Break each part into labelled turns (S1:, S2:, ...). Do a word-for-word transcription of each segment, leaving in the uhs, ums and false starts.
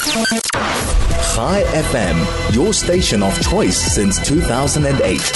S1: Chai F M, your station of choice since two thousand eight.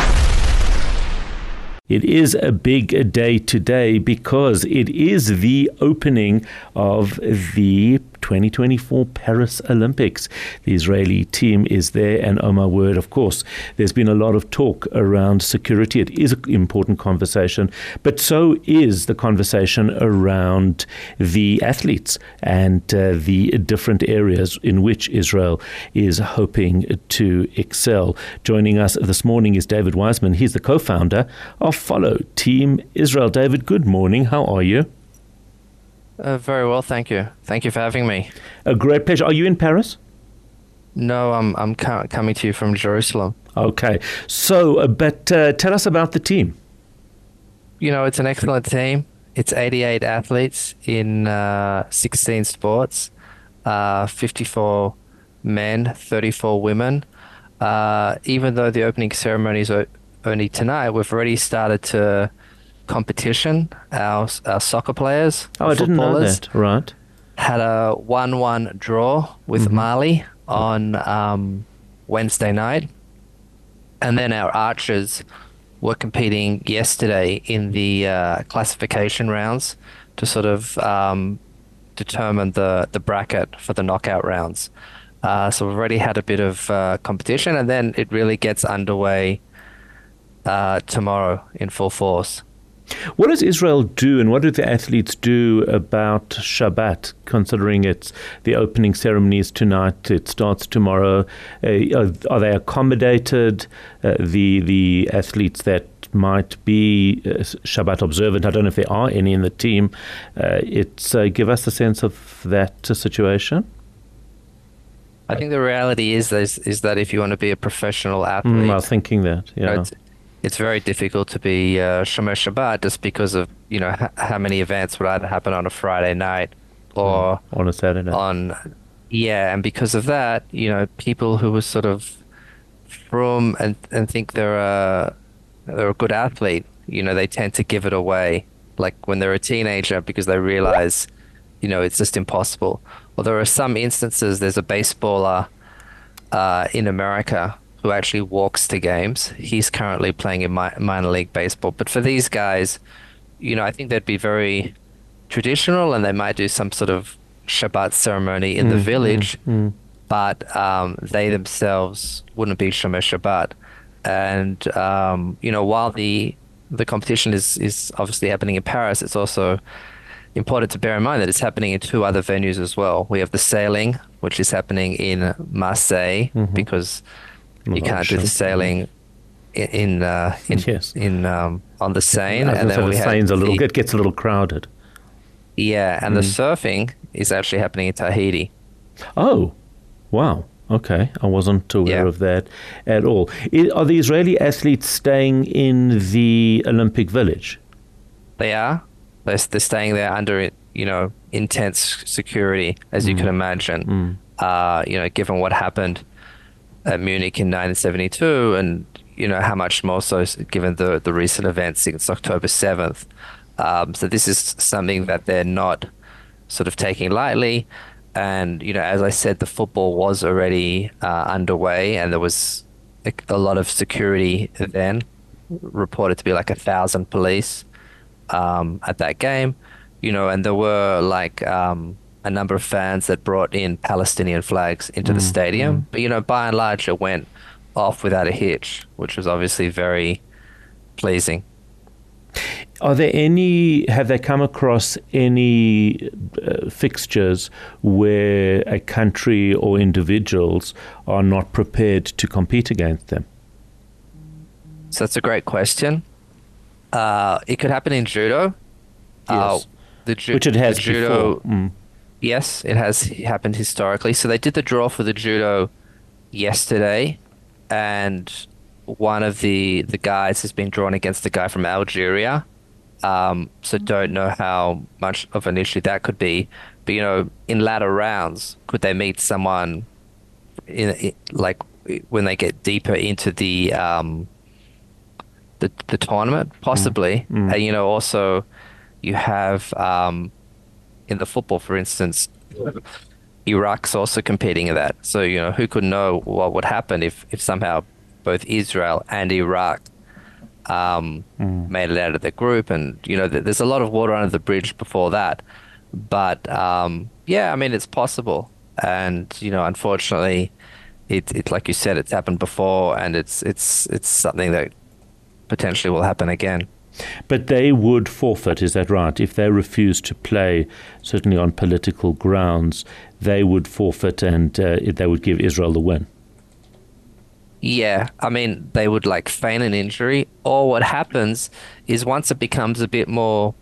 S2: It is a big day today because it is the opening of the twenty twenty-four Paris Olympics. The Israeli team is there, and oh my word, of course, there's been a lot of talk around security. It is an important conversation, but so is the conversation around the athletes and uh, the different areas in which Israel is hoping to excel. Joining us this morning is David Wiseman. He's the co-founder of Follow Team Israel. David, good morning. How are you?
S3: Uh, very well, thank you. Thank you for having me.
S2: A great pleasure. Are you in Paris?
S3: No, I'm I'm co- coming to you from Jerusalem.
S2: Okay. So, uh, but uh, tell us about the team.
S3: You know, it's an excellent team. It's eighty-eight athletes in uh, sixteen sports, uh, fifty-four men, thirty-four women. Uh, even though the opening ceremony is o- only tonight, we've already started to competition. Our, our soccer players,
S2: oh, I didn't know that. Right.
S3: Had a one one draw with mm-hmm. Mali on um, Wednesday night. And then our archers were competing yesterday in the uh, classification rounds to sort of um, determine the, the bracket for the knockout rounds. Uh, so we've already had a bit of uh, competition, and then it really gets underway uh, tomorrow in full force.
S2: What does Israel do, and what do the athletes do about Shabbat, considering it's the opening ceremony is tonight, it starts tomorrow? Uh, are, are they accommodated, uh, the the athletes that might be uh, Shabbat observant? I don't know if there are any in the team. Uh, it's uh, give us a sense of that uh, situation.
S3: I think the reality is, is is that if you want to be a professional athlete,
S2: mm, I was thinking that, yeah.
S3: You know, it's very difficult to be uh, Shomer Shabbat just because of, you know, h- how many events would either happen on a Friday night or
S2: mm, on a Saturday.
S3: On, yeah, and because of that, you know, people who are sort of from and, and think they're a, they're a good athlete, you know, they tend to give it away, like when they're a teenager, because they realize, you know, it's just impossible. Well, there are some instances, there's a baseballer uh, in America who actually walks to games. He's currently playing in mi- minor league baseball. But for these guys, you know, I think they'd be very traditional, and they might do some sort of Shabbat ceremony in mm, the village, mm, mm. but um, they themselves wouldn't be Shomer Shabbat. And, um, you know, while the the competition is, is obviously happening in Paris, it's also important to bear in mind that it's happening in two other venues as well. We have the sailing, which is happening in Marseille, mm-hmm. because you can't do the sailing in in, uh, in,
S2: yes.
S3: in um, on the Seine,
S2: yeah,
S3: and then
S2: the
S3: we have
S2: Seine's a little
S3: the,
S2: it gets a little crowded.
S3: Yeah, and mm. the surfing is actually happening in Tahiti.
S2: Oh, wow! Okay, I wasn't aware
S3: yeah.
S2: of that at all. Are the Israeli athletes staying in the Olympic Village?
S3: They are. They're, they're staying there under, you know, intense security, as mm. you can imagine. Mm. Uh, you know, given what happened at Munich in nineteen seventy-two, and you know how much more so given the the recent events since October seventh. Um, so this is something that they're not sort of taking lightly. And you know, as I said, the football was already uh, underway, and there was a, a lot of security then, reported to be like a thousand police um, at that game. You know, and there were like um, a number of fans that brought in Palestinian flags into mm, the stadium. Mm. But, you know, by and large, it went off without a hitch, which was obviously very pleasing.
S2: Are there any, have they come across any uh, fixtures where a country or individuals are not prepared to compete against them?
S3: So that's a great question. Uh, it could happen in judo.
S2: Yes. Uh,
S3: the ju-
S2: Which it has
S3: the judo,
S2: before. Mm.
S3: Yes, it has happened historically. So they did the draw for the judo yesterday, and one of the, the guys has been drawn against the guy from Algeria. Um, so don't know how much of an issue that could be. But, you know, in latter rounds, could they meet someone in, in like when they get deeper into the um, the, the tournament? Possibly. Mm. Mm. And, you know, also you have um, in the football, for instance, Iraq's also competing in that. So, you know, who could know what would happen if, if somehow both Israel and Iraq um, mm. made it out of the group. And, you know, th- there's a lot of water under the bridge before that. But, um, yeah, I mean, it's possible. And, you know, unfortunately, it, it like you said, it's happened before, and it's it's it's something that potentially will happen again.
S2: But they would forfeit, is that right? If they refuse to play, certainly on political grounds, they would forfeit, and uh, they would give Israel the win.
S3: Yeah, I mean, they would like feign an injury, or what happens is once it becomes a bit more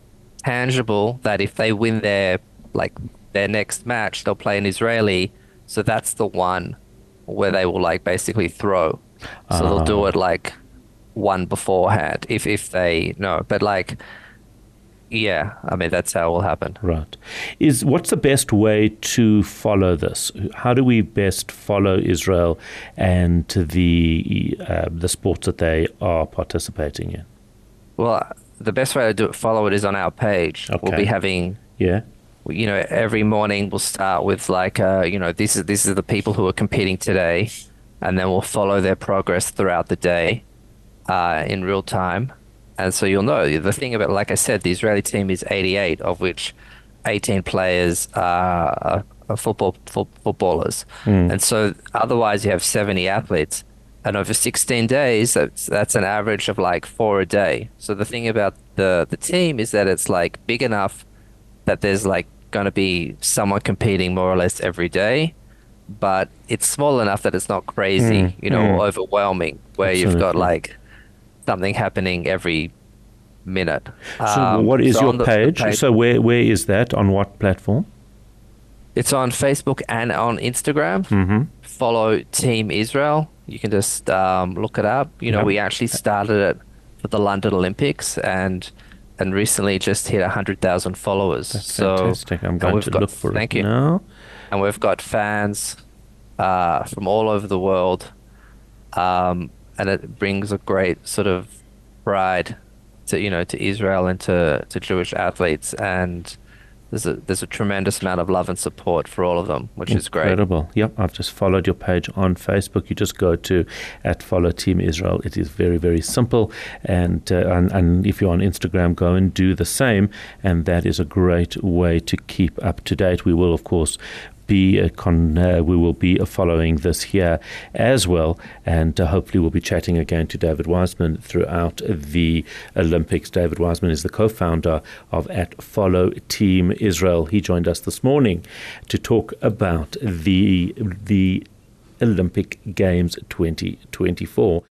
S3: tangible that if they win their like their next match, they'll play an Israeli, so that's the one where they will like basically throw. So uh-huh. they'll do it like one beforehand if if they know. But like, yeah, I mean, that's how it will happen.
S2: Right. Is what's the best way to follow this? How do we best follow Israel and the uh, the sports that they are participating in?
S3: Well, the best way to do it, follow it is on our page. Okay. We'll be having
S2: yeah.
S3: You know, every morning we'll start with like, uh, you know, this is this is the people who are competing today, and then we'll follow their progress throughout the day, uh, in real time, and so you'll know the thing about, like I said, the Israeli team is eighty-eight, of which eighteen players are, are football fo- footballers, mm. and so otherwise you have seventy athletes, and over sixteen days, that's that's an average of like four a day. So the thing about the the team is that it's like big enough that there's like going to be someone competing more or less every day, but it's small enough that it's not crazy, mm, you know, mm. or overwhelming, where Absolutely. You've got like something happening every minute.
S2: So um, what is so your the, page? The page? So where where is that? On what platform?
S3: It's on Facebook and on Instagram.
S2: Mm-hmm.
S3: Follow Team Israel. You can just um, look it up. You know, yep. we actually started it for the London Olympics, and and recently just hit one hundred thousand followers.
S2: That's
S3: so,
S2: fantastic. I'm going to
S3: got,
S2: look for
S3: thank
S2: it
S3: you.
S2: now.
S3: And we've got fans uh, from all over the world, um, and it brings a great sort of pride to, you know, to Israel and to, to Jewish athletes. And there's a there's a tremendous amount of love and support for all of them, which is great.
S2: Incredible. Yep, I've just followed your page on Facebook. You just go to at follow Team Israel. It is very, very simple. And, uh, and and if you're on Instagram, go and do the same. And that is a great way to keep up to date. We will, of course, be a con, uh, we will be following this here as well, and uh, hopefully we'll be chatting again to David Wiseman throughout the Olympics. David Wiseman is the co-founder of at Follow Team Israel. He joined us this morning to talk about the the Olympic Games twenty twenty-four.